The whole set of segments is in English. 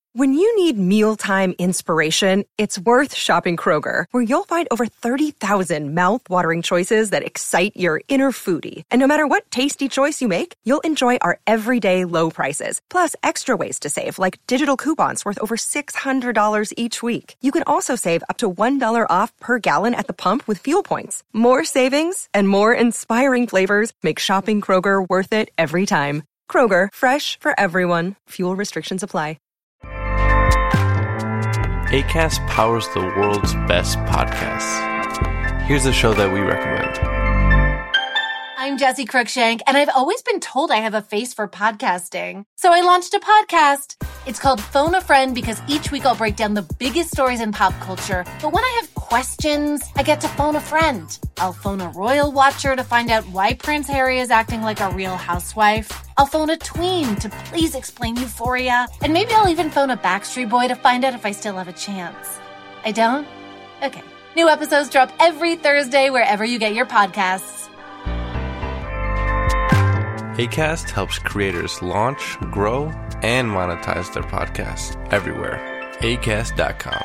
When you need mealtime inspiration, it's worth shopping Kroger, where you'll find over 30,000 mouth-watering choices that excite your inner foodie. And no matter what tasty choice you make, you'll enjoy our everyday low prices, plus extra ways to save, like digital coupons worth over $600 each week. You can also save up to $1 off per gallon at the pump with fuel points. More savings and more inspiring flavors make shopping Kroger worth it every time. Kroger, fresh for everyone. Fuel restrictions apply. Acast powers the world's best podcasts. Here's a show that we recommend. I'm Jessie Cruikshank, and I've always been told I have a face for podcasting. So I launched a podcast. It's called Phone a Friend because each week I'll break down the biggest stories in pop culture. But when I have questions, I get to phone a friend. I'll phone a royal watcher to find out why Prince Harry is acting like a real housewife. I'll phone a tween to please explain Euphoria. And maybe I'll even phone a Backstreet Boy to find out if I still have a chance. I don't? Okay. New episodes drop every Thursday wherever you get your podcasts. Acast helps creators launch, grow, and monetize their podcasts everywhere. Acast.com.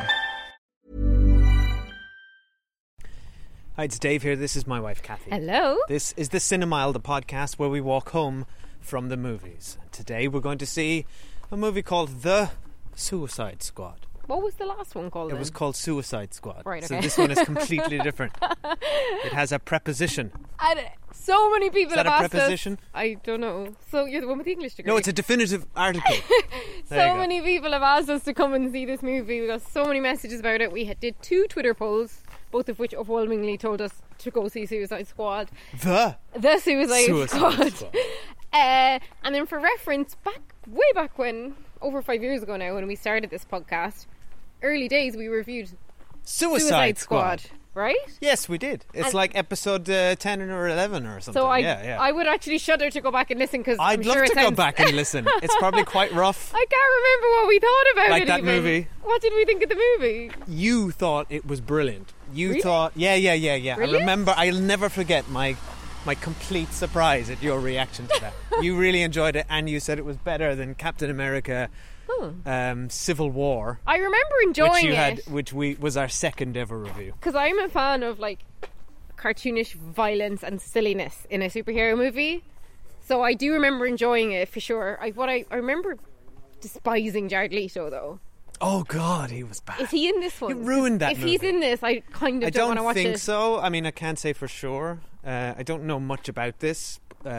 Hi, it's Dave here. This is my wife, Kathy. Hello. This is the Cinemile, the podcast where we walk home from the movies. Today we're going to see a movie called The Suicide Squad. What was the last one called? It was called Suicide Squad. Right, okay. So this one is completely different. It has a preposition. And so many people have asked us. Is that a preposition? I don't know. So you're the one with the English degree. No, it's a definitive article. So many people have asked us to come and see this movie. We got so many messages about it. We did 2 Twitter polls, both of which overwhelmingly told us to go see Suicide Squad. The Suicide Squad. And then for reference, way back when, over 5 years ago now, when we started this podcast, early days, we reviewed Suicide Squad. Right? Yes, we did. It's like episode 10 or 11 or something. So I would actually shudder to go back and listen because I'd love to go back and listen. It's probably quite rough. I can't remember what we thought about like it. That even. movie. What did we think of the movie? You thought it was brilliant. You really? thought, yeah. Brilliant? I remember. I'll never forget my complete surprise at your reaction to that. You really enjoyed it, and you said it was better than Captain America. Civil War. I remember enjoying it, which was our second ever review. Because I'm a fan of like cartoonish violence and silliness in a superhero movie, so I do remember enjoying it for sure. I remember despising Jared Leto though. Oh God, he was bad. Is he in this one? He ruined that If movie. he's in this, I kind of don't want to watch it. I don't think so. I mean, I can't say for sure. I don't know much about this.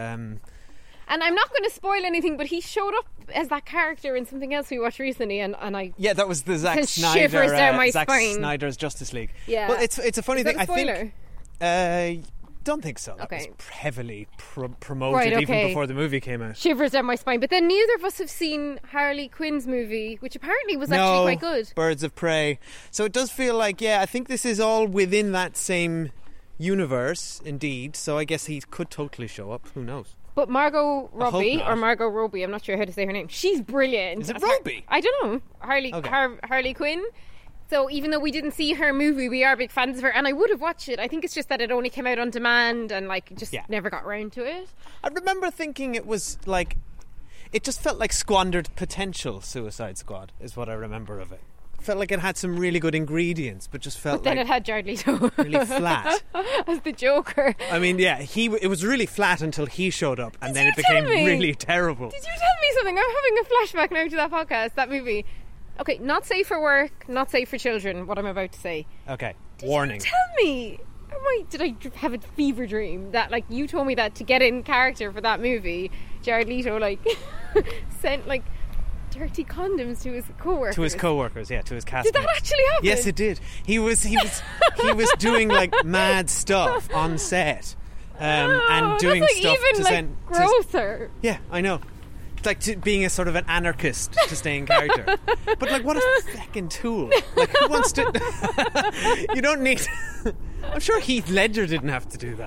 And I'm not going to spoil anything, but he showed up as that character in something else we watched recently, and I... Yeah, that was the Zack shivers down my Zack spine. Snyder's Justice League. Yeah. Well, it's a funny thing. Is that a spoiler? I think... don't think so. That was heavily promoted even before the movie came out. Shivers down my spine. But then neither of us have seen Harley Quinn's movie, which apparently was actually quite good. Birds of Prey. So it does feel like, I think this is all within that same universe, indeed. So I guess he could totally show up. Who knows? But Margot Robbie, I'm not sure how to say her name. She's brilliant. Is it Robbie? I don't know. Harley Quinn. So even though we didn't see her movie, we are big fans of her, and I would have watched it. I think it's just that it only came out on demand and never got around to it. I remember thinking it was like, it just felt like squandered potential. Suicide Squad is what I remember of it. Felt like it had some really good ingredients, but just felt then it had Jared Leto really flat as the Joker. I mean, it was really flat until he showed up, and then it became really terrible. Did you tell me something? I'm having a flashback now to that podcast, that movie. Okay, not safe for work, not safe for children, what I'm about to say. Okay, warning. Did you tell me? Did I have a fever dream that, you told me that to get in character for that movie, Jared Leto, sent, dirty condoms to his co-workers? To his co-workers, to his castmates. Did that actually happen? Yes, it did. He was doing, mad stuff on set. And doing that's stuff even, to send... grosser. Yeah, I know. Like being a sort of an anarchist to stay in character. But what a fucking tool. Who wants to... You don't need... I'm sure Heath Ledger didn't have to do that.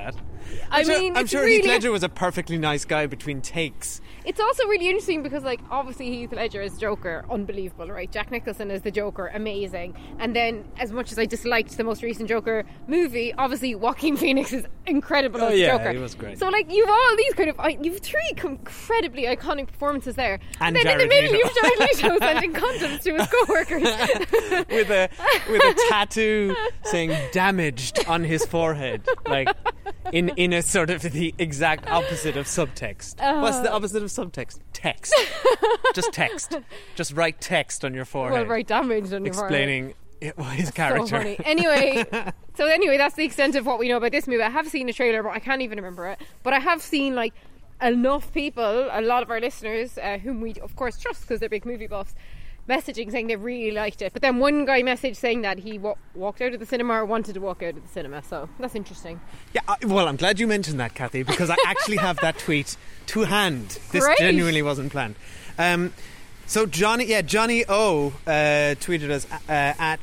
I'm sure Heath Ledger was a perfectly nice guy between takes. It's also really interesting because, like, obviously Heath Ledger as Joker, unbelievable, right? Jack Nicholson as the Joker, amazing. And then, as much as I disliked the most recent Joker movie, obviously Joaquin Phoenix is incredible as the Joker. He was great. So, like, you've all these kind of, you've three incredibly iconic performances there. And then Jared in the middle, Leto. you've Jared Leto sending condoms to his co-workers. with a tattoo saying "damaged" on his forehead, like in a sort of the exact opposite of subtext. What's the opposite of subtext? Text. Just text. Just write text on your forehead. Well, right, damaged on your forehead. Explaining his character. So funny. Anyway, that's the extent of what we know about this movie. I have seen a trailer, but I can't even remember it. But I have seen, like, enough people, a lot of our listeners, whom we of course trust because they're big movie buffs, messaging saying they really liked it. But then one guy messaged saying that he walked out of the cinema or wanted to walk out of the cinema. So that's interesting. Yeah, well, I'm glad you mentioned that, Kathy, because I actually have that tweet to hand. This Great. genuinely wasn't planned. So Johnny O tweeted us at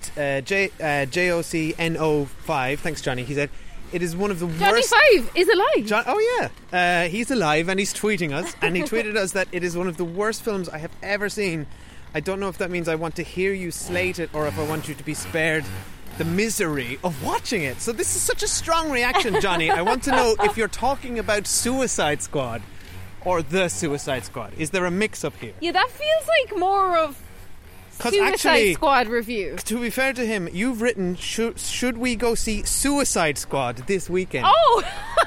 JOCNO5. Thanks, Johnny. He said, it is one of the Johnny worst... 5 is alive. He's alive and he's tweeting us. And he tweeted us that it is one of the worst films I have ever seen. I don't know if that means I want to hear you slate it or if I want you to be spared the misery of watching it. So this is such a strong reaction, Johnny. I want to know if you're talking about Suicide Squad or The Suicide Squad. Is there a mix-up here? Yeah, that feels like more of Suicide Squad review. To be fair to him, you've written, should we go see Suicide Squad this weekend? Oh!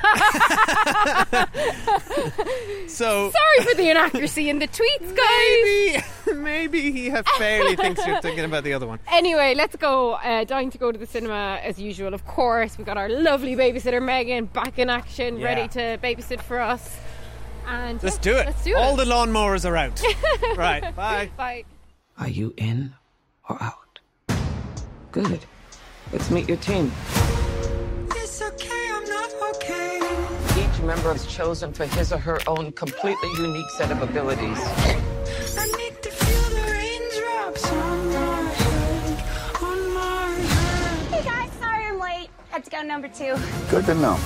So sorry for the inaccuracy in the tweets, guys. Maybe he fairly thinks you're thinking about the other one. Anyway, let's go. Dying to go to the cinema as usual, of course. We've got our lovely babysitter Megan back in action, ready to babysit for us. And let's do it. Let's do it. All the lawnmowers are out. Right, bye. Bye. Are you in or out? Good. Let's meet your team. It's okay, I'm not okay. Each member is chosen for his or her own completely unique set of abilities. I need to feel the raindrops on my head, on my head. Hey guys, sorry I'm late. Had to go number 2. Good to know.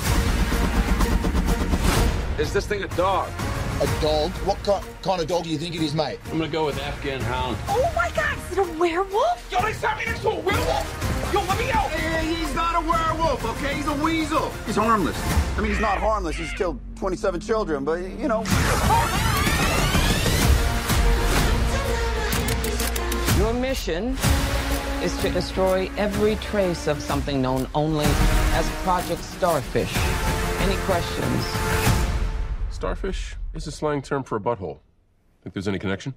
Is this thing a dog? A dog? What kind of dog do you think it is, mate? I'm gonna go with Afghan Hound. Oh my god, is it a werewolf? Yo, they sent me next to a werewolf! Yo, let me out! Hey, he's not a werewolf, okay? He's a weasel. He's harmless. I mean, he's not harmless. He's killed 27 children, but, you know. Your mission is to destroy every trace of something known only as Project Starfish. Any questions? Starfish is a slang term for a butthole. Think there's any connection?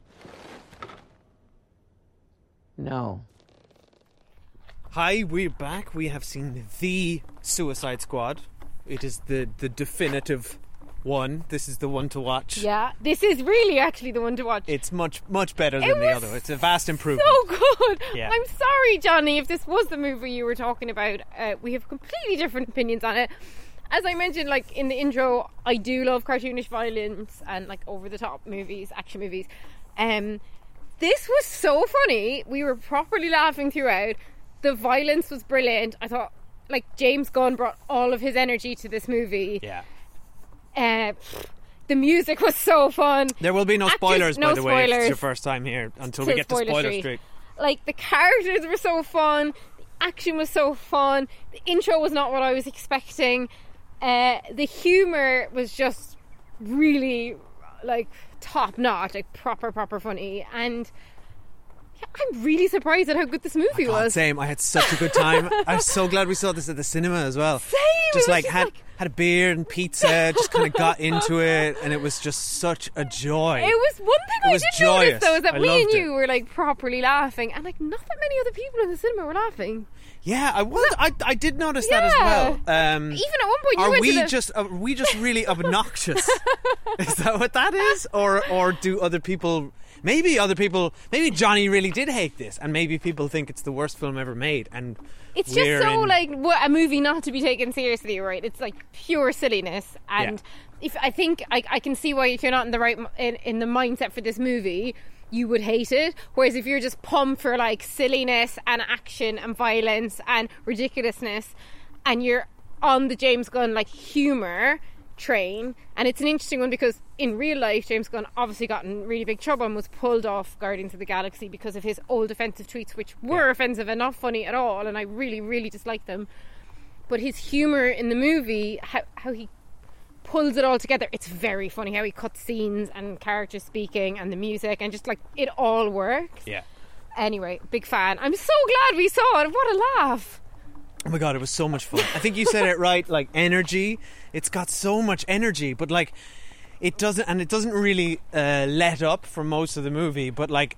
No. Hi, we're back. We have seen The Suicide Squad. It is the definitive one. This is the one to watch. Yeah, this is really actually the one to watch. It's much better than the other. It's a vast improvement. So good. Yeah. I'm sorry, Johnny, if this was the movie you were talking about. We have completely different opinions on it. As I mentioned, like in the intro, I do love cartoonish violence and like over-the-top movies, action movies. This was so funny. We were properly laughing throughout. The violence was brilliant. I thought, like, James Gunn brought all of his energy to this movie. Yeah. The music was so fun. There will be no spoilers, by the way, if it's spoilers. your first time here, until we get to Spoiler Street. Like, the characters were so fun. The action was so fun. The intro was not what I was expecting. The humour was just really, like, top notch, like proper funny. And yeah, I'm really surprised at how good this movie was. Same. I had such a good time. I'm so glad we saw this at the cinema as well. Same. Just like had a beer and pizza, just kind of got into it, and it was just such a joy. It was one thing I did joyous. notice though, is that I me loved and you it. were like properly laughing, and like not that many other people in the cinema were laughing. Yeah, I was. I did notice that as well. Even at one point, you are went we to the... just are we just really obnoxious? Is that what that is, or do other people? Maybe Johnny really did hate this, and maybe people think it's the worst film ever made, and it's just so like a movie not to be taken seriously, right? It's like pure silliness, and if I think I can see why if you're not in the right in the mindset for this movie, you would hate it. Whereas if you're just pumped for like silliness and action and violence and ridiculousness, and you're on the James Gunn like humour train, and it's an interesting one because in real life James Gunn obviously got in really big trouble and was pulled off Guardians of the Galaxy because of his old offensive tweets, which were offensive and not funny at all, and I really, really disliked them. But his humour in the movie, how he pulls it all together, it's very funny how he cuts scenes and characters speaking and the music and just like it all works. Yeah. Anyway, big fan. I'm so glad we saw it. What a laugh. Oh my god, it was so much fun. I think you said it right, like energy. It's got so much energy, but like it doesn't really let up for most of the movie, but like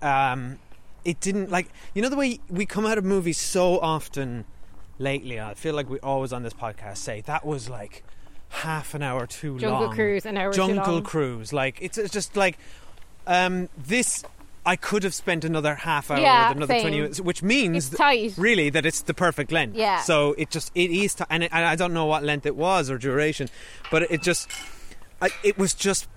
it didn't, like, you know the way we come out of movies so often lately, I feel like we always on this podcast say that was like half an hour too long. Jungle Cruise, an hour too long. Jungle Cruise, like it's just like this. I could have spent another half hour with another 20 minutes, which means really that it's the perfect length. Yeah. So it is, and I don't know what length it was or duration, but it was just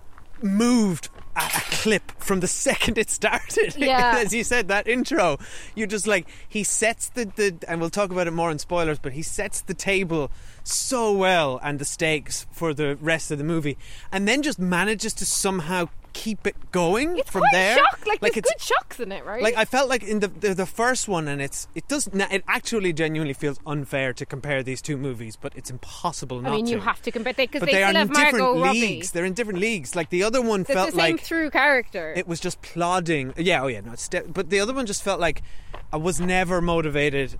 moved at a clip from the second it started. Yeah. As you said, that intro, you're just like, he sets the and we'll talk about it more in spoilers, but he sets the table so well and the stakes for the rest of the movie, and then just manages to somehow keep it going it's from quite there. Shock. Like there's good shocks in it, right? Like I felt like in the first one, and it actually genuinely feels unfair to compare these two movies, but it's impossible not to. I mean, you have to compare because but they are still in have Margot different Robbie. leagues. They're in different leagues. Like the other one felt the same like through character. It was just plodding. Yeah, no, but the other one just felt like I was never motivated.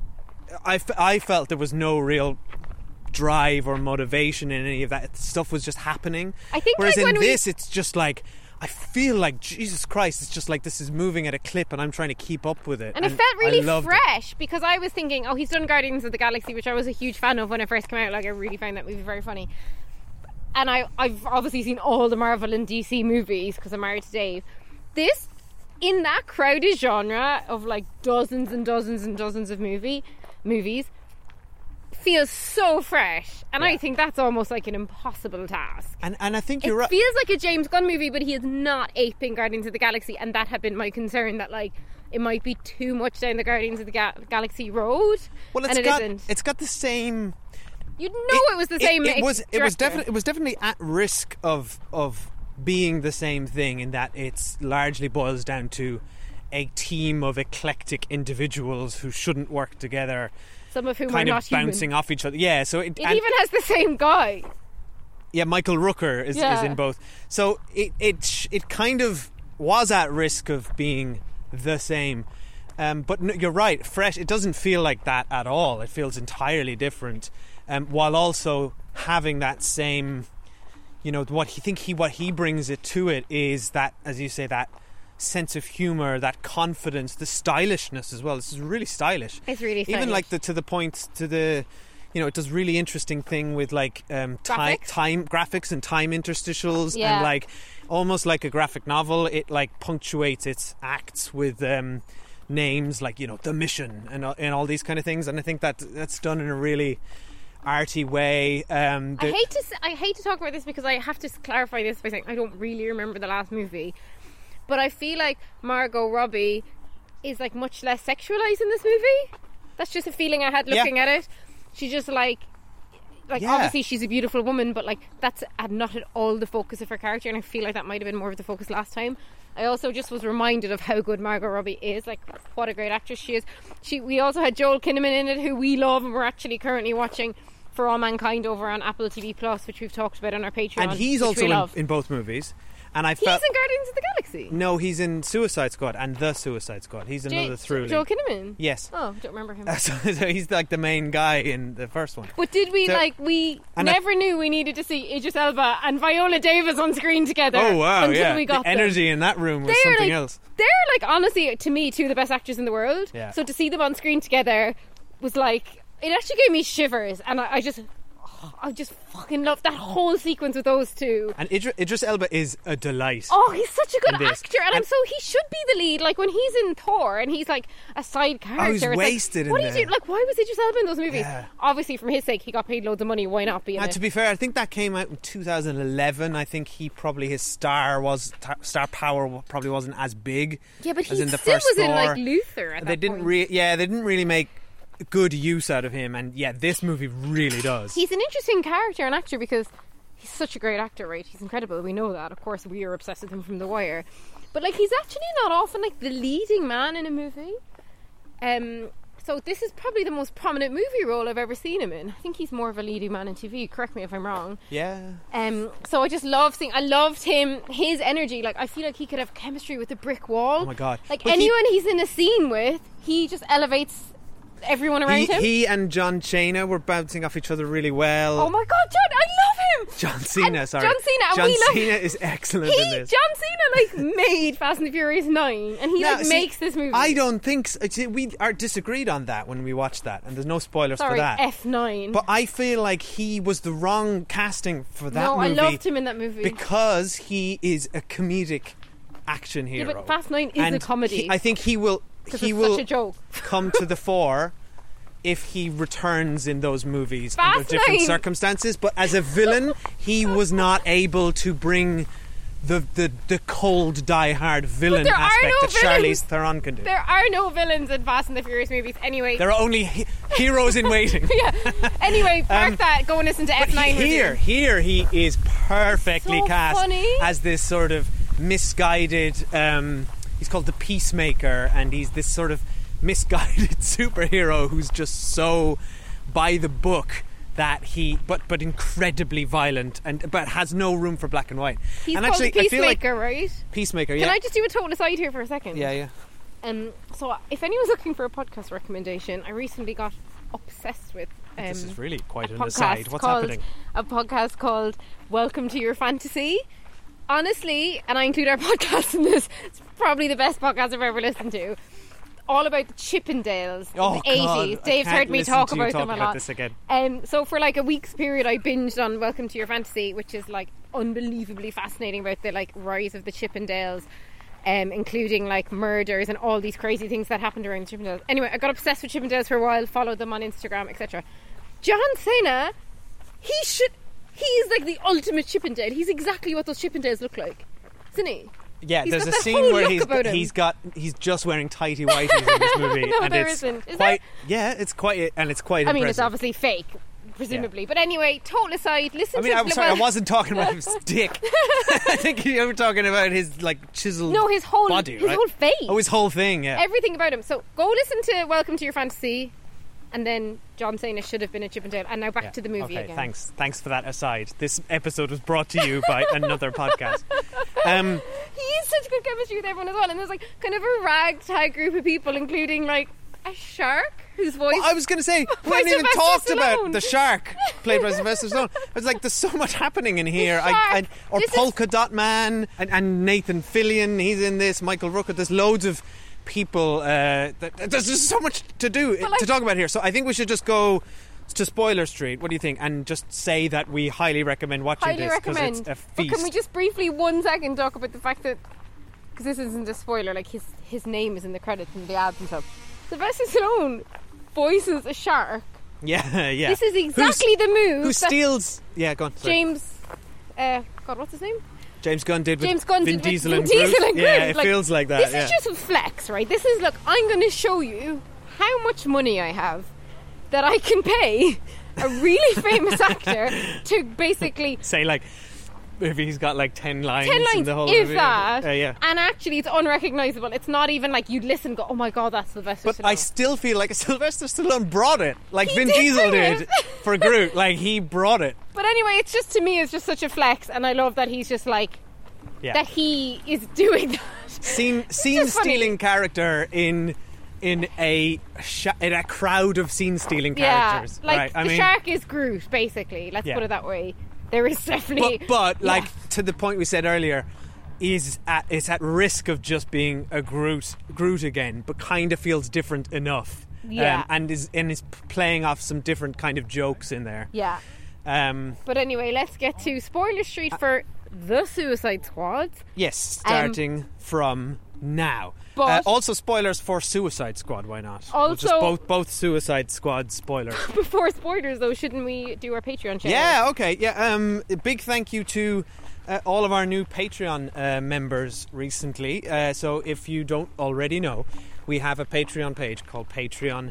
I felt there was no real drive or motivation in any of that. Stuff was just happening. I think whereas like in this, it's just like, I feel like, Jesus Christ, it's just like this is moving at a clip and I'm trying to keep up with it. And it felt really fresh because I was thinking, he's done Guardians of the Galaxy, which I was a huge fan of when it first came out. Like, I really found that movie very funny. And I've obviously seen all the Marvel and DC movies because I'm married to Dave. This, in that crowded genre of like dozens and dozens and dozens of movies, feels so fresh, and I think that's almost like an impossible task. And I think you're right. It feels like a James Gunn movie, but he is not aping Guardians of the Galaxy, and that had been my concern, that like it might be too much down the Guardians of the Galaxy road. Well, it's got the same. You'd know it was the same. It was definitely at risk of being the same thing, in that it's largely boils down to a team of eclectic individuals who shouldn't work together. Some of whom kind are of not bouncing human. off each other. Yeah, so it even has the same guy. Yeah, Michael Rooker is in both. So it kind of was at risk of being the same. But no, you're right, fresh. It doesn't feel like that at all. It feels entirely different. While also having that same, what he brings it to it is that, as you say, that sense of humour, that confidence, the stylishness as well. This is really stylish. It's really stylish. Even like to the point to the, it does really interesting thing with like time graphics and time interstitials, and like almost like a graphic novel. It like punctuates its acts with names like the mission and all these kind of things. And I think that's done in a really arty way. I hate to talk about this because I have to clarify this by saying I don't really remember the last movie. But I feel like Margot Robbie is like much less sexualized in this movie. That's just a feeling I had looking at it. She's just like obviously she's a beautiful woman, but like that's not at all the focus of her character, and I feel like that might have been more of the focus last time. I also just was reminded of how good Margot Robbie is. Like, what a great actress she is. We also had Joel Kinnaman in it, who we love, and we're actually currently watching For All Mankind over on Apple TV Plus, which we've talked about on our Patreon. And he's also in both movies. And he's in Guardians of the Galaxy. No, he's in Suicide Squad and The Suicide Squad. He's another through. Joel Kinnaman? Yes. Oh, I don't remember him. So he's like the main guy in the first one. But did we we never knew we needed to see Idris Elba and Viola Davis on screen together. Oh wow! Until we got the energy in that room was something else. They're like, honestly, to me, two of the best actors in the world. Yeah. So to see them on screen together was like, it actually gave me shivers, and I just fucking love that whole sequence with those two. And Idris Elba is a delight. Oh, he's such a good actor, and he should be the lead. Like when he's in Thor and he's like a side character. Oh, he's wasted in there. What do you do? Like, why was Idris Elba in those movies? Yeah. Obviously, from his sake, he got paid loads of money. Why not be in it? To be fair, I think that came out in 2011. I think his star power probably wasn't as big. Yeah, but as he in the still first was Thor. in like Luther. At They that didn't point. they didn't really make good use out of him, and yeah, this movie really does. He's an interesting character and actor because he's such a great actor, right? He's incredible. We know that. Of course, we are obsessed with him from The Wire. But like, he's actually not often like the leading man in a movie. So this is probably the most prominent movie role I've ever seen him in. I think he's more of a leading man in TV. Correct me if I'm wrong. Yeah. So I just loved him, his energy. Like, I feel like he could have chemistry with a brick wall. Oh my God. Like, But anyone he's in a scene with, he just elevates everyone around him. He and John Cena were bouncing off each other really well. Oh my God, John, I love him. John Cena, And sorry. John Cena, and John we love- Cena is excellent in this. John Cena like made Fast and the Furious 9, and he Now, like see, makes this movie. I don't think so. See, we are disagreed on that when we watched that, and there's no spoilers Sorry, for that. F9. But I feel like he was the wrong casting for that No, movie. I loved him in that movie. because he is a comedic action hero. Yeah, but Fast 9 is And a comedy. I think he will. 'Cause He it's will such a joke. come to the fore if he returns in those movies Fast under different 9. circumstances. But as a villain, he was not able to bring the cold, die-hard villain there are aspect no that Charlize villains. Theron can do. There are no villains in Fast and the Furious movies. Anyway. There are only heroes in waiting. Yeah. Anyway, park that. Go and listen to F9 review. Here he is perfectly So cast funny. as this sort of misguided. He's called the Peacemaker, and he's this sort of misguided superhero who's just so by the book that but incredibly violent but has no room for black and white. He's and called actually, the I feel like Peacemaker, right? Peacemaker. Can Yeah. I just do a total aside here for a second? Yeah. So if anyone's looking for a podcast recommendation, I recently got obsessed with This is really quite a an podcast aside. What's called- happening? A podcast called Welcome to Your Fantasy. Honestly, and I include our podcast in this, it's probably the best podcast I've ever listened to. All about the Chippendales Oh, of the 80s. God, I Dave's can't heard me listen talk to you about talk them a about lot. this again. So for like a week's period, I binged on Welcome to Your Fantasy, which is like unbelievably fascinating about the like rise of the Chippendales, including like murders and all these crazy things that happened around the Chippendales. Anyway, I got obsessed with Chippendales for a while, followed them on Instagram, etc. John Cena, he is like the ultimate Chippendale. He's exactly what those Chippendales look like, isn't he? Yeah, He's there's got a that scene whole where look about him. he's just wearing tighty whities in this movie, No, and there it's isn't. Is quite it's quite I mean, it's impressive. obviously fake, presumably. But anyway, total aside, listen I mean, to... I'm sorry, I wasn't talking about his dick. I think you were talking about his like chiseled No, his whole body, his right? whole face. Oh, his whole thing, yeah. Everything about him. So go listen to Welcome to Your Fantasy, and then John Cena should have been a Chippendale. And now back Yeah. to the movie Okay, again. thanks for that aside. This episode was brought to you by another podcast. He is such good chemistry with everyone as well. And there's like kind of a ragtag group of people, including like a shark whose voice... Well, I was going to say, we By haven't even Sylvester talked Stallone. about the shark played by Sylvester Stallone. I was like, there's so much happening in here. shark. Or This is- Polka Dot Man and Nathan Fillion, he's in this. Michael Rooker. There's loads of people. There's just so much to do But, like- to talk about here. So I think we should just go to Spoiler Street. What do you think? And just say that we highly recommend watching highly this because recommend. it's a But feast. can we just briefly 1 second talk about the fact that, because this isn't a spoiler, like his name is in the credits and the ads and stuff. Sylvester Stallone voices a shark. Yeah. This is exactly the move Who that steals? Yeah, go on. Sorry. James. God, what's his name? James Gunn did with James Gunn Vin did with Diesel Vin and Diesel Groot. and Yeah, Groot. it Like, feels like that. This yeah. is just a flex, right? This is, look, I'm going to show you how much money I have that I can pay a really famous actor to basically Say like maybe he's got like 10 lines 10 in lines, the whole if movie. that. Yeah. And actually, it's unrecognisable. It's not even like you'd listen and go, oh my god, that's Sylvester But Stallone. I still feel like Sylvester Stallone brought it. Like He Vin did Diesel bring did it. for Groot. Like he brought it. But anyway, it's just, to me, it's just such a flex. And I love that he's just like, Yeah. that he is doing that. Scene just funny. stealing character in a crowd of scene stealing characters. Yeah, like right? I the mean, shark is Groot, basically. Let's Yeah. put it that way. There is definitely... but like Yeah. to the point we said earlier, it's at risk of just being a Groot again, but kind of feels different enough. Yeah. And is playing off some different kind of jokes in there. Yeah. Um, But anyway, let's get to Spoiler Street for The Suicide Squad. yes, starting from now. But- also spoilers for Suicide Squad. Why not? Also- just both Suicide Squad spoilers. Before spoilers, though, shouldn't we do our Patreon shout? Yeah, okay. Yeah, a big thank you to all of our new Patreon members recently. So if you don't already know, we have a Patreon page called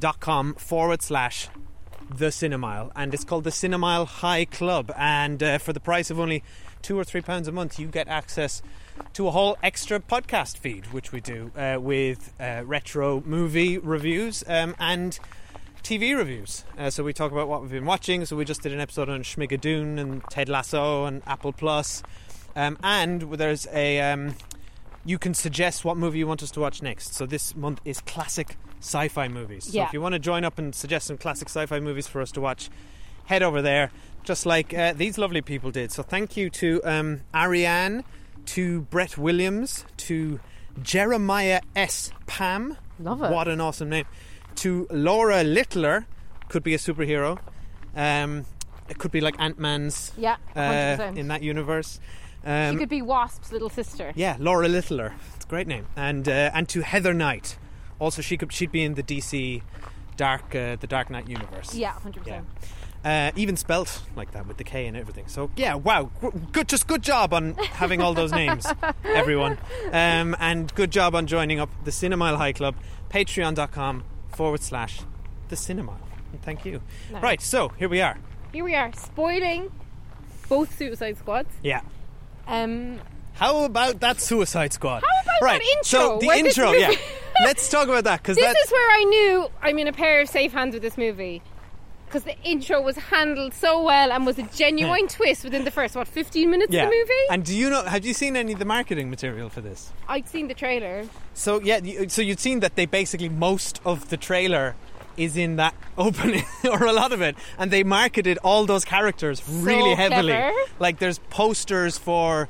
patreon.com/The Cinemile, and it's called the Cinemile High Club, and for the price of only £2 or £3 a month you get access to a whole extra podcast feed, which we do with retro movie reviews and TV reviews. So we talk about what we've been watching. So we just did an episode on Schmigadoon and Ted Lasso and Apple Plus, and there's a you can suggest what movie you want us to watch next. So this month is classic sci-fi movies. So if you want to join up and suggest some classic sci-fi movies for us to watch, head over there, just like these lovely people did. So thank you to Ariane, to Brett Williams, to Jeremiah S. Pam. Love it. What an awesome name. To Laura Littler, could be a superhero. It could be like Ant-Man's 100%. in that universe. She could be Wasp's little sister. Yeah, Laura Littler. It's a great name. And to Heather Knight. Also, she'd be in the DC the Dark Knight universe. Yeah, 100%. Yeah. Even spelt like that with the K and everything. So yeah, wow, good job on having all those names, everyone. And good job on joining up the Cinemile High Club. Patreon.com/The Cinemile. And thank you. Nice. Right, so here we are. Spoiling both Suicide Squads. Yeah. How about that Suicide Squad? How about that intro? So the intro, yeah. Let's talk about that, because this is where I knew I'm in a pair of safe hands with this movie, because the intro was handled so well and was a genuine twist within the first 15 minutes of the movie. And do you know? Have you seen any of the marketing material for this? I'd seen the trailer. So yeah, so you'd seen that they basically most of the trailer is in that opening, or a lot of it, and they marketed all those characters really heavily. Clever. Like there's posters for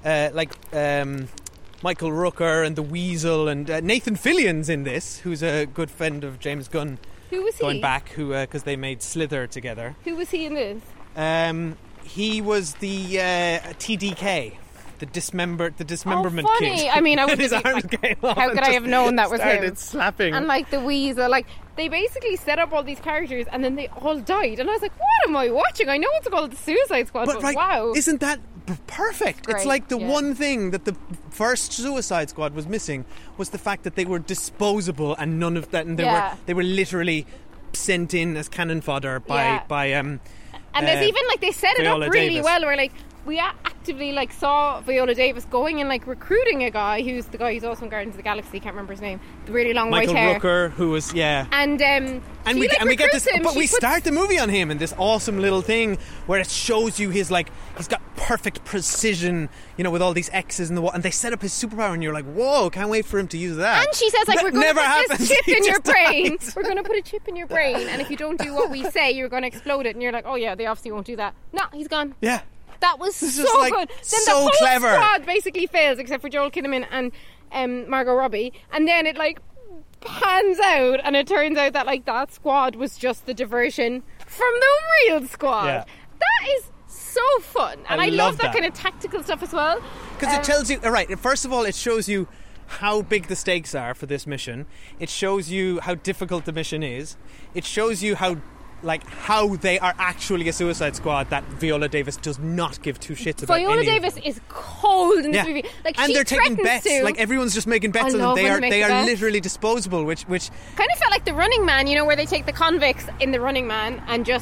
Michael Rooker and the Weasel, and Nathan Fillion's in this, who's a good friend of James Gunn. Who was he? Going back, because they made Slither together. Who was he in this? He was the TDK. The dismemberment funny. kid. I mean, I would his arms came off. How could I have known that was him? Started slapping. And like the Weasel, like they basically set up all these characters and then they all died. And I was like, what am I watching? I know it's called the Suicide Squad, but wow. Isn't that perfect? Great, it's like the one thing that the first Suicide Squad was missing was the fact that they were disposable, and none of that, and they were literally sent in as cannon fodder by and there's even like they set it Viola up really Davis. well, where like we actively like saw Viola Davis going and like recruiting a guy who's the guy who's also in Guardians of the Galaxy, can't remember his name, the really long Michael white hair. Rooker, who was and we get this, him. but we start the movie on him in this awesome little thing where it shows you he's got perfect precision, with all these X's in the wall, and they set up his superpower, and you're like, whoa, can't wait for him to use that. And she says, like, we're going to put this chip in your brain. Dies. We're going to put a chip in your brain, and if you don't do what we say, you're going to explode it. And you're like, oh yeah, they obviously won't do that. No, he's gone. Yeah. That was this so is like good. Then so the whole clever. squad basically fails, except for Joel Kinnaman and Margot Robbie. And then it like pans out, and it turns out that like that squad was just the diversion from the real squad. Yeah. That is so fun, and I love that kind of tactical stuff as well. Because it tells you, right, first of all, it shows you how big the stakes are for this mission. It shows you how difficult the mission is. It shows you how they are actually a Suicide Squad that Viola Davis does not give two shits about. Viola Davis is cold in this movie. Like, and she they're taking bets. To. Like everyone's just making bets on them. They are literally disposable. Which kind of felt like The Running Man, where they take the convicts in The Running Man and just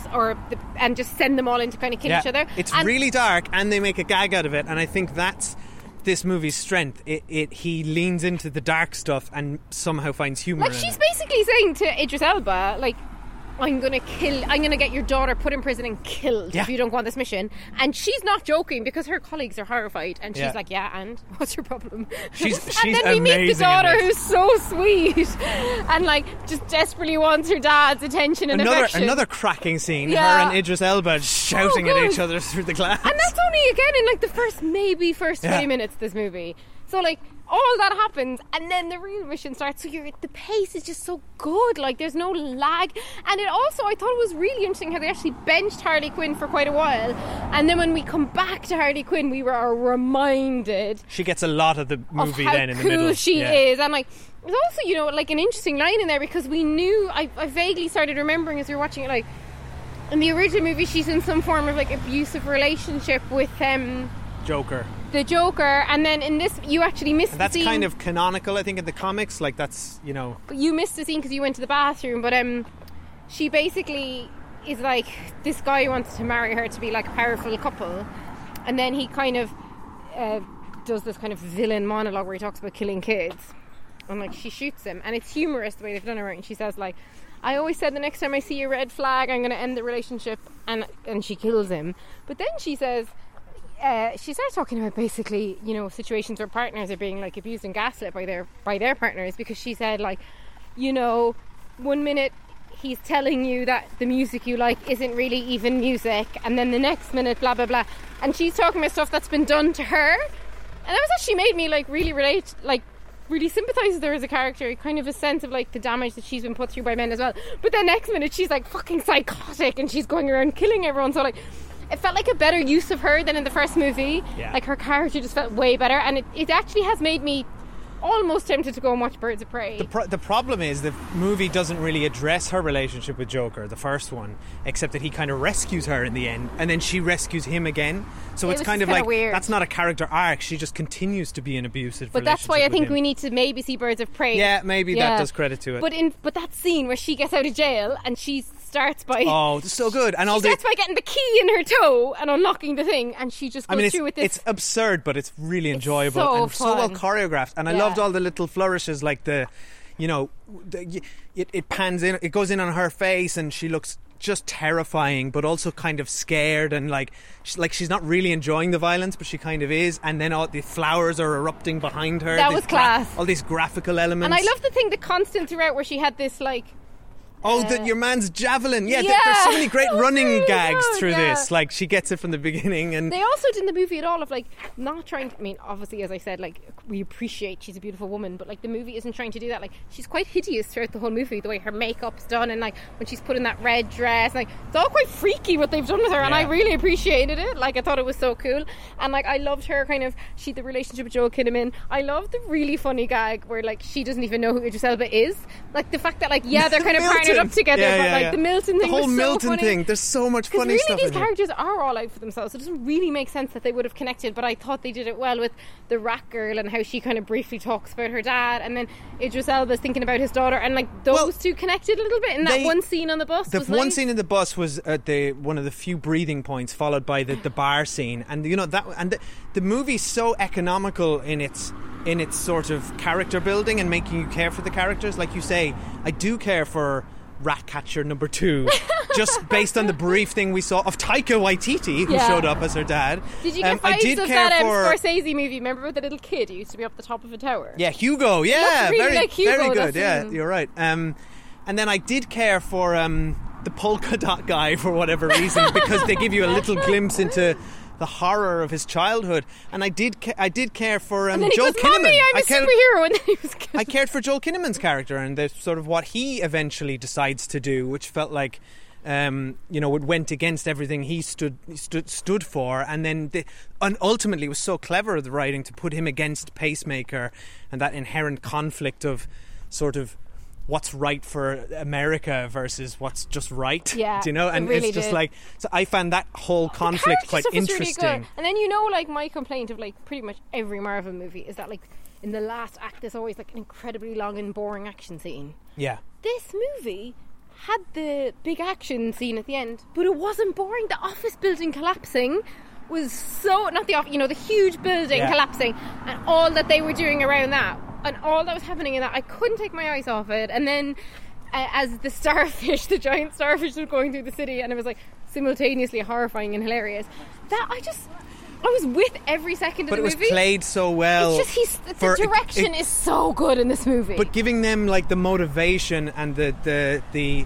send them all in to kind of kill each other. It's really dark, and they make a gag out of it. And I think that's this movie's strength. He leans into the dark stuff and somehow finds humor. Like she's basically saying to Idris Elba, like, I'm gonna get your daughter put in prison and killed if you don't go on this mission. And she's not joking, because her colleagues are horrified, and she's like, yeah, and what's your problem? She's and then we meet the daughter, who's so sweet and like just desperatly wants her dad's attention and affection. Another cracking scene. Her and Idris Elba shouting at each other through the glass. And that's only again in like the first 20 minutes of this movie. So like all that happens, and then the real mission starts. So the pace is just so good. Like there's no lag, and it also, I thought it was really interesting how they actually benched Harley Quinn for quite a while, and then when we come back to Harley Quinn, we were reminded she gets a lot of the movie of how then in the cool middle. She is, and like there's also like an interesting line in there, because we knew I vaguely started remembering as we were watching it, like in the original movie she's in some form of like abusive relationship with Joker. the Joker, and then in this you actually missed And that's the scene. kind of canonical, I think, in the comics. Like, that's, you know... You missed the scene because you went to the bathroom, but she basically is like, this guy wants to marry her to be like a powerful couple, and then he kind of does this kind of villain monologue where he talks about killing kids, and like she shoots him, and it's humorous the way they've done it, right? And she says like, I always said the next time I see a red flag I'm going to end the relationship, and she kills him. But then she says, she starts talking about basically, you know, situations where partners are being like abused and gaslit by their partners, because she said like, you know, one minute he's telling you that the music you like isn't really even music, and then the next minute blah blah blah, and she's talking about stuff that's been done to her, and that was actually made me like really relate, like really sympathise with her as a character, kind of a sense of like the damage that she's been put through by men as well. But then next minute she's like fucking psychotic and she's going around killing everyone, so like it felt like a better use of her than in the first movie. Like her character just felt way better, and it actually has made me almost tempted to go and watch Birds of Prey. The problem is the movie doesn't really address her relationship with Joker, the first one, except that he kind of rescues her in the end, and then she rescues him again. So it's kind of like, weird. That's not a character arc. She just continues to be an abusive But that's why I think we need. need to maybe see Birds of Prey. Yeah, maybe that does credit to it. But that scene where she gets out of jail and she starts by... Oh, it's so good. And she starts by getting the key in her toe and unlocking the thing, and she just goes through with this. It's absurd, but it's really enjoyable so and so well fun. choreographed. And I loved all the little flourishes, like the, you know, it pans in, it goes in on her face, and she looks just terrifying, but also kind of scared, and like she's not really enjoying the violence, but she kind of is. And then all the flowers are erupting behind her. That was class. All these graphical elements. And I love the thing, the constant throughout, where she had this like... your man's javelin. Yeah, there's so many great running really gags good, through this. Like, she gets it from the beginning. And they also did in the movie at all of like not trying to, I mean, obviously, as I said, like we appreciate she's a beautiful woman, but like the movie isn't trying to do that. Like, she's quite hideous throughout the whole movie, the way her makeup's done, and like when she's put in that red dress, like it's all quite freaky what they've done with her, and I really appreciated it. Like, I thought it was so cool, and like I loved her kind of, the relationship with Joel Kinnaman. I love the really funny gag where like she doesn't even know who Idris Elba is. Like the fact that like they're kind of partnered up together, but like the Milton thing, the whole was Milton so funny. thing. There's so much funny really stuff these in here. characters are all out for themselves. It doesn't really make sense that they would have connected, but I thought they did it well with the rat girl and how she kind of briefly talks about her dad, and then Idris Elba's thinking about his daughter, and like those two connected a little bit in that one scene on the bus. The was one nice. scene in the bus was one of the few breathing points, followed by the bar scene, and you know that, and the movie's so economical in its sort of character building and making you care for the characters. Like you say, I do care for Ratcatcher number 2, just based on the brief thing we saw of Taika Waititi, who showed up as her dad. Did you get vibes of that Scorsese movie? Remember with the little kid who used to be up the top of a tower? Yeah, Hugo. Yeah, really very, like Hugo, very good. that Yeah, scene. you're right. And then I did care for the polka dot guy for whatever reason, because they give you a little glimpse into the horror of his childhood, and I did care for and then he Joel goes, Kinnaman. Mommy, I'm a superhero, and then he was killed. I cared for Joel Kinnaman's character and the sort of what he eventually decides to do, which felt like it went against everything he stood for, and then and ultimately it was so clever, the writing, to put him against Pacemaker, and that inherent conflict of sort of what's right for America versus what's just right. Yeah, do you know? And really it's just did. like, so I found that whole conflict quite stuff was interesting. Really good. And then like my complaint of like pretty much every Marvel movie is that like in the last act there's always like an incredibly long and boring action scene. Yeah. This movie had the big action scene at the end, but it wasn't boring. The office building collapsing was the huge building collapsing, and all that they were doing around that, and all that was happening in that, I couldn't take my eyes off it. And then as the giant starfish was going through the city, and it was like simultaneously horrifying and hilarious, that I was with every second of the movie. But it was played so well. It's just the direction is so good in this movie. But giving them like the motivation and the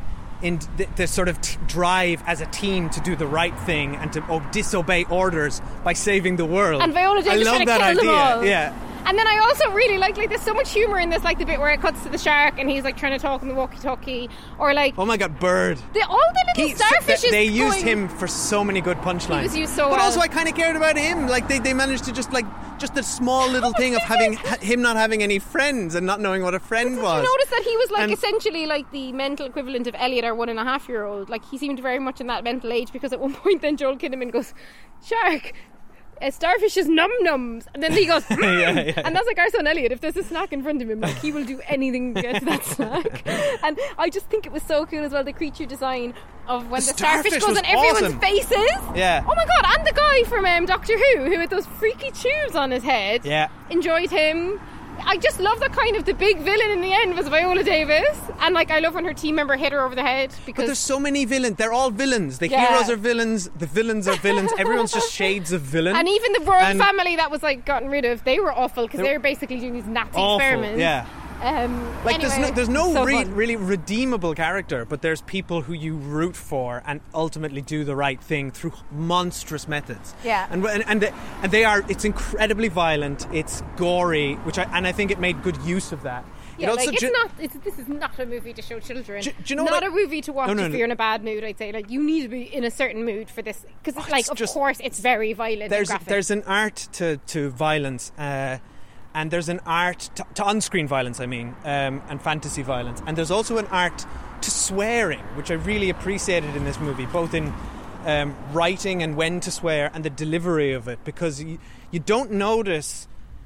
sort of drive as a team to do the right thing and to disobey orders by saving the world. And Viola Davis I love trying to that kill idea. them all. Yeah. And then I also really like there's so much humour in this, like the bit where it cuts to the shark and he's like trying to talk in the walkie-talkie, or like, oh my god, Bird. All the little starfishes. They used him for so many good punchlines. He was used so but well. also I kind of cared about him. Like they managed to just the small little thing of having him not having any friends and not knowing what a friend was. Did you notice that he was like essentially like the mental equivalent of Elliot, our 1.5-year-old? Like he seemed very much in that mental age, because at one point then Joel Kinnaman goes, "Shark, Starfish is num-nums. And then he goes, Yeah. and that's like our son Elliot. If there's a snack in front of him, like, he will do anything to get to that snack. And I just think it was so cool as well, the creature design of when the starfish goes was on everyone's awesome. faces. Yeah. Oh my god, and the guy from Doctor Who had those freaky tubes on his head. Yeah. Enjoyed him. I just love that kind of the big villain in the end was Viola Davis. And like, I love when her team member hit her over the head But because there's so many villains. They're all villains. The Yeah. heroes are villains. The villains are villains. Everyone's just shades of villain. and even the royal And- family that was like gotten rid of, they were awful because they were basically doing these Nazi Awful. experiments. Yeah. Like Anyway, there's no so fun. really redeemable character, but there's people who you root for and ultimately do the right thing through monstrous methods. Yeah. And they are. It's incredibly violent. It's gory, I think it made good use of that. Yeah, It also like ju- this is not a movie to show children. Do you know not what I- a movie to watch No, if you're in a bad mood. I'd say like you need to be in a certain mood for this because it's like, of just- course, it's very violent. and graphic. There's an art to violence, and there's an art to on-screen violence. I mean, and fantasy violence, and there's also an art to swearing, which I really appreciated in this movie, both in writing and when to swear and the delivery of it, because you don't notice.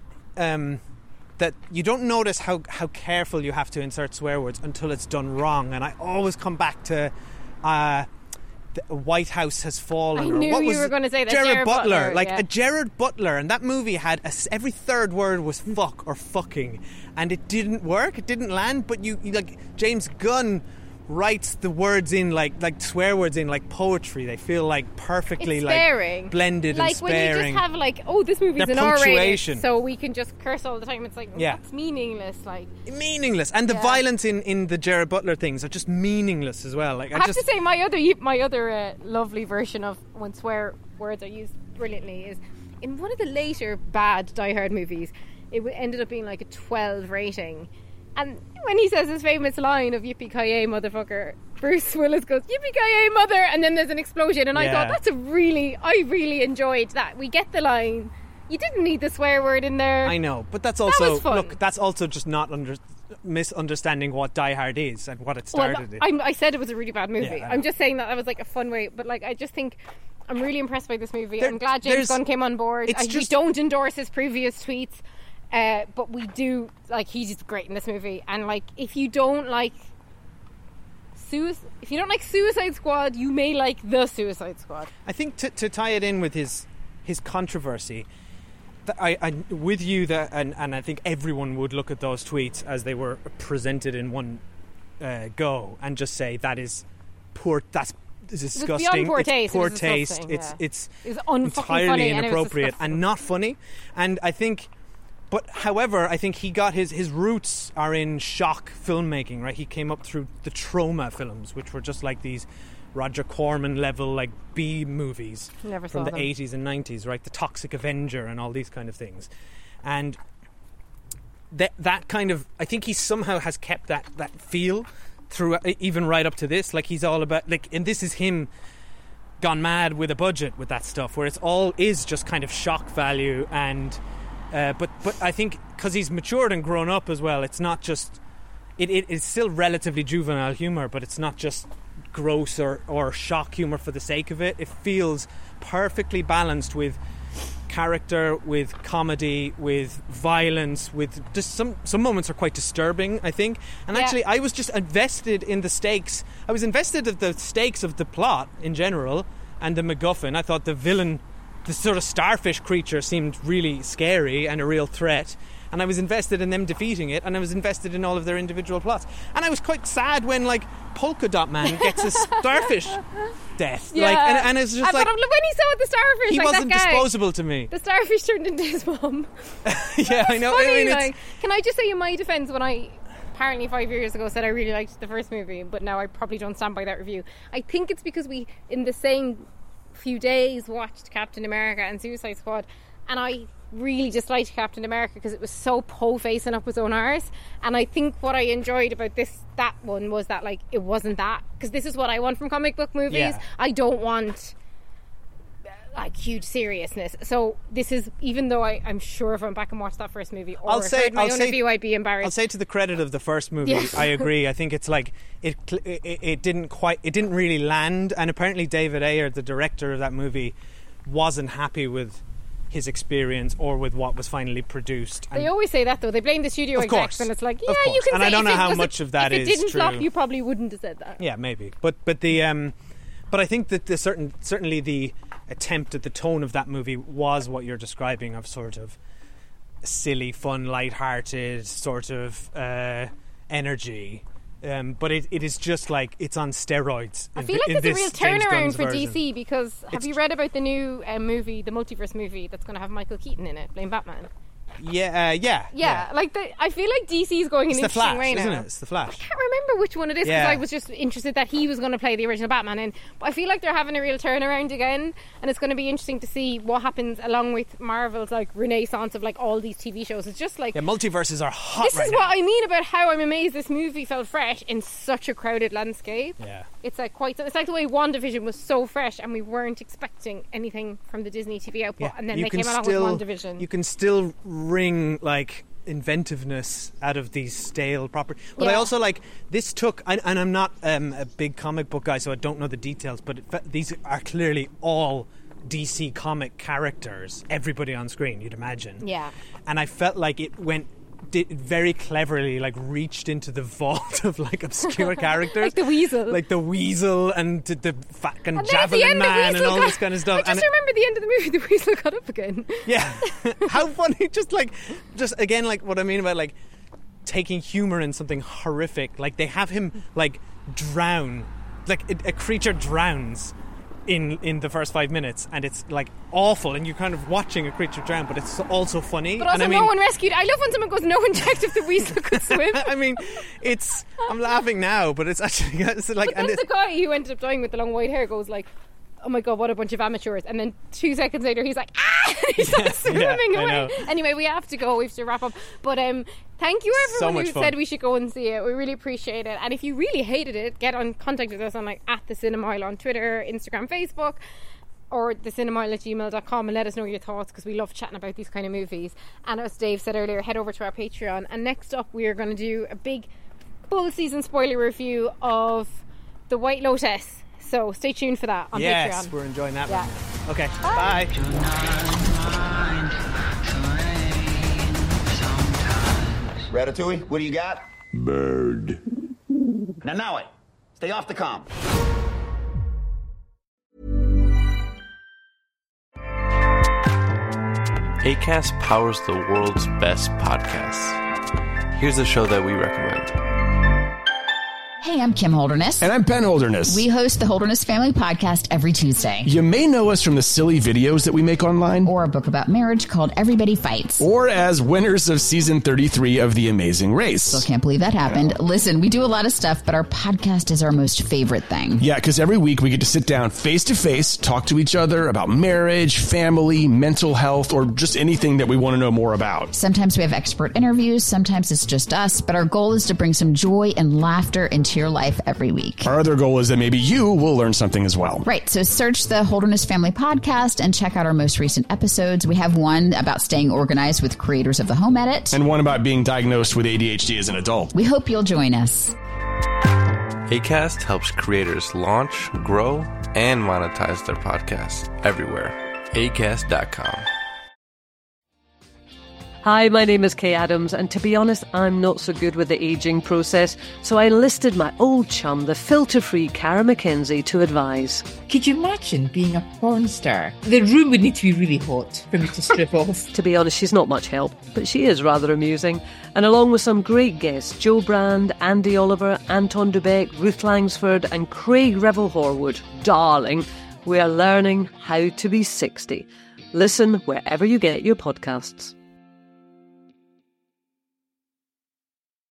That you don't notice how careful you have to insert swear words until it's done wrong, and I always come back to the White House has fallen. I or knew what you was were gonna say that. Jared Jared Butler, Butler, like yeah. a Jared Butler, and that movie had every third word was fuck or fucking, and it didn't work. It didn't land. But you like James Gunn writes the words in like swear words in like poetry. They feel like perfectly It's like sparing. blended like and sparing. when you just have like, oh, this movie's Their an R-rated, punctuation. so we can just curse all the time. It's like, Yeah. that's meaningless. Like, Meaningless, and the Yeah. violence in the Jared Butler things are just meaningless as well. Like I have to say, my other lovely version of when swear words are used brilliantly is in one of the later bad Die Hard movies. It ended up being like a 12 rating, and when he says his famous line of "Yippee-ki-yay, motherfucker," Bruce Willis goes "Yippee-ki-yay, mother," and then there's an explosion, and I Yeah. thought I really enjoyed that. We get the line. You didn't need the swear word in there. I know, but that's also was fun. look. That's also just not misunderstanding what Die Hard is and what it Well, started in. I said it was a really bad movie. Yeah, I I'm know. just saying that was like a fun way, but like I just think I'm really impressed by this movie. There- I'm glad James there's- Gunn came on board. it's We just- don't endorse his previous tweets, but we do like he's great in this movie. And like if you don't like Suicide Squad, you may like the Suicide Squad. I think to tie it in with his controversy, I with you that and I think everyone would look at those tweets as they were presented in one go and just say that is poor. That's disgusting. beyond poor It's taste. poor It was taste. disgusting, It's yeah. it's It was unfucking entirely funny and it was inappropriate disgusting. and not funny. And I think. But however, I think he got his roots are in shock filmmaking, right? He came up through the Trauma films, which were just like these Roger Corman level like B movies Never from saw the them. 80s and 90s, right? The Toxic Avenger and all these kind of things. And that kind of, I think he somehow has kept that feel through even right up to this. Like he's all about like, and this is him gone mad with a budget with that stuff, where it's all is just kind of shock value and. But I think because he's matured and grown up as well, it's not just it is still relatively juvenile humour, but it's not just gross or shock humour for the sake of it. It feels perfectly balanced with character, with comedy, with violence, with just some moments are quite disturbing, I think. And Yeah. actually I was just invested in the stakes. I was invested in the stakes of the plot in general and the MacGuffin. I thought the villain, the sort of starfish creature, seemed really scary and a real threat, and I was invested in them defeating it, and I was invested in all of their individual plots. And I was quite sad when like Polka Dot Man gets a starfish death. Yeah. Like, and it's just like when he saw the starfish, he like wasn't that guy, disposable to me. The starfish turned into his mum. Yeah, I know. Funny, I mean, it's- like, can I just say in my defence, when I apparently 5 years ago said I really liked the first movie, but now I probably don't stand by that review. I think it's because we, in the same few days, watched Captain America and Suicide Squad, and I really disliked Captain America because it was so po-facing up his own arse. And I think what I enjoyed about that one was that like it wasn't that, because this is what I want from comic book movies. Yeah. I don't want like huge seriousness. So this is, even though I'm sure if I'm back and watch that first movie or heard my own review, I'd be embarrassed. I'll say to the credit of the first movie, Yeah. I agree. I think it's like it didn't really land, and apparently David Ayer, the director of that movie, wasn't happy with. his experience or with what was finally produced. They always say that, though. They blame the studio execs, and it's like, yeah, you can say. And I don't know how much of that is true. If it didn't flop, you probably wouldn't have said that. Yeah, maybe. But I think that certainly the attempt at the tone of that movie was what you're describing, of sort of silly, fun, light-hearted sort of energy. But it is just like it's on steroids. I feel like there's a real turnaround for DC, because have you read about the new movie, the multiverse movie that's going to have Michael Keaton in it, playing Batman? Yeah. Like I feel like DC is going in an interesting way now. Isn't it? It's the Flash. I can't remember which one it is, because I was just interested that he was going to play the original Batman. But I feel like they're having a real turnaround again, and it's going to be interesting to see what happens along with Marvel's like renaissance of like all these TV shows. It's just like multiverses are hot. This is what I mean about how I'm amazed this movie felt fresh in such a crowded landscape. Yeah, it's like it's like the way WandaVision was so fresh, and we weren't expecting anything from the Disney TV output, and then they came along with WandaVision. You can still wring like inventiveness out of these stale properties, but I also like this took, and I'm not a big comic book guy, so I don't know the details, but these are clearly all DC comic characters, everybody on screen, you'd imagine. Yeah. And I felt like it very cleverly like reached into the vault of like obscure characters, like the Weasel and the fucking Javelin Man and all this kind of stuff. I just remember the end of the movie, the Weasel got up again. Yeah. How funny. Just again, like what I mean about like taking humor in something horrific. Like they have him like drown, like a creature drowns in the first 5 minutes, and it's like awful, and you're kind of watching a creature drown, but it's also funny. But also, no one rescued. I love when someone goes, no one checked if the Weasel could swim. I mean, I'm laughing now, but it's actually like. But then the guy who ended up dying with the long white hair goes like, oh my god, what a bunch of amateurs. And then 2 seconds later he's like, ah, and he starts swimming away. Anyway, we have to go, we have to wrap up, but thank you everyone who said we should go and see it. We really appreciate it. And if you really hated it, get on contact with us on like @theCinemile on Twitter, Instagram, Facebook, or theCinemile@gmail.com, and let us know your thoughts, because we love chatting about these kind of movies. And as Dave said earlier, head over to our Patreon, and next up we are going to do a big full season spoiler review of The White Lotus. So stay tuned for that on Patreon. Yes, we're enjoying that one. Okay, bye. Ratatouille, what do you got? Bird. Now it. Stay off the comm. Acast powers the world's best podcasts. Here's a show that we recommend. Hey, I'm Kim Holderness. And I'm Ben Holderness. We host the Holderness Family Podcast every Tuesday. You may know us from the silly videos that we make online. Or a book about marriage called Everybody Fights. Or as winners of season 33 of The Amazing Race. Still can't believe that happened. Listen, we do a lot of stuff, but our podcast is our most favorite thing. Yeah, because every week we get to sit down face to face, talk to each other about marriage, family, mental health, or just anything that we want to know more about. Sometimes we have expert interviews, sometimes it's just us, but our goal is to bring some joy and laughter into your life every week. Our other goal is that maybe you will learn something as well. Right. So search the Holderness Family Podcast and check out our most recent episodes. We have one about staying organized with creators of the Home Edit. And one about being diagnosed with ADHD as an adult. We hope you'll join us. Acast helps creators launch, grow, and monetize their podcasts everywhere. Acast.com. Hi, my name is Kay Adams, and to be honest, I'm not so good with the ageing process, so I enlisted my old chum, the filter-free Cara McKenzie, to advise. Could you imagine being a porn star? The room would need to be really hot for me to strip off. To be honest, she's not much help, but she is rather amusing. And along with some great guests, Joe Brand, Andy Oliver, Anton Dubek, Ruth Langsford, and Craig Revel-Horwood, darling, we are learning how to be 60. Listen wherever you get your podcasts.